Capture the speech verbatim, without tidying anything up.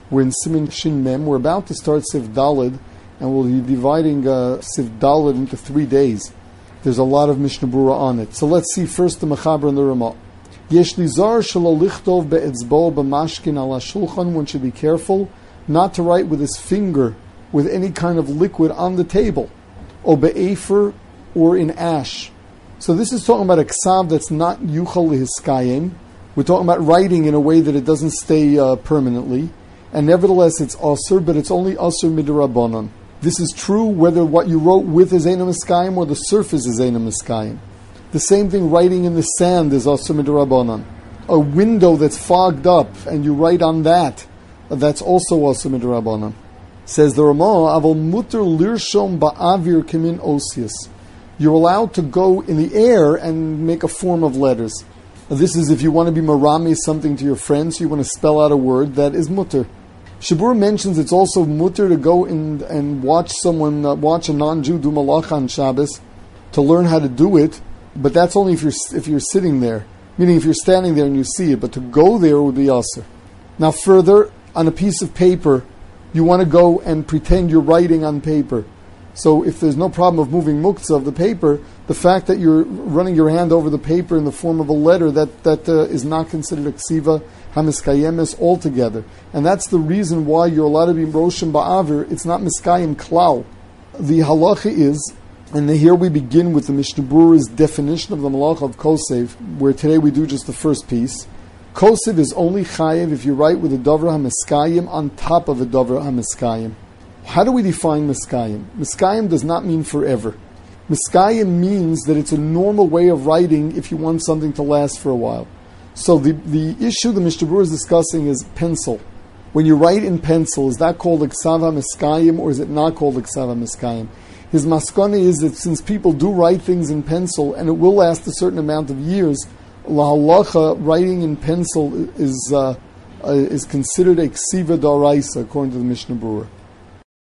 We're in Siman Shin Mem. We're about to start Sif Daled, and we'll be dividing uh, Sif Daled into three days. There's a lot of Mishnah Berurah on it. So let's see first the Mechaber and the Ramah. Yesh lizar shelo lichtov be'etzbo b'mashkin ala shulchan. One should be careful not to write with his finger with any kind of liquid on the table, or be'efer, or in ash. So this is talking about a ksav that's not yuchal lehiskayim. We're talking about writing in a way that it doesn't stay uh, permanently. And nevertheless, it's asur, but it's only asur midrabanan. This is true whether what you wrote with is eina miskayim or the surface is eina miskayim. The same thing, writing in the sand is asur midrabanan. A window that's fogged up and you write on that, that's also asur midrabanan. Says the Ramah, aval muter lirshom ba'avir kimin osius. You're allowed to go in the air and make a form of letters. This is if you want to be marami something to your friends, you want to spell out a word, that is mutter. Shabur mentions it's also mutter to go in and watch someone, uh, watch a non-Jew do malacha on Shabbos, to learn how to do it, but that's only if you're if you're sitting there, meaning if you're standing there and you see it, but to go there would be asr. Now further, on a piece of paper, you want to go and pretend you're writing on paper. So if there's no problem of moving muktzah of the paper, the fact that you're running your hand over the paper in the form of a letter, that, that uh, is not considered a ksiva hamiskayemes altogether. And that's the reason why you're allowed to be roshim ba'avir. It's not miskayim klal. The halacha is, and here we begin with the Mishnah Berurah's definition of the malacha of kosev, where today we do just the first piece. Kosev is only chayev if you write with a dover hamiskayim on top of a dover hamiskayim. How do we define miskayim? Miskayim does not mean forever. Miskayim means that it's a normal way of writing if you want something to last for a while. So the, the issue the Mishnah Berurah is discussing is pencil. When you write in pencil, is that called Iksav HaMiskayim or is it not called Iksav HaMiskayim? His maskana is that since people do write things in pencil and it will last a certain amount of years, la halacha, writing in pencil is, uh, uh, is considered a ksiva daraisa according to the Mishnah Berurah.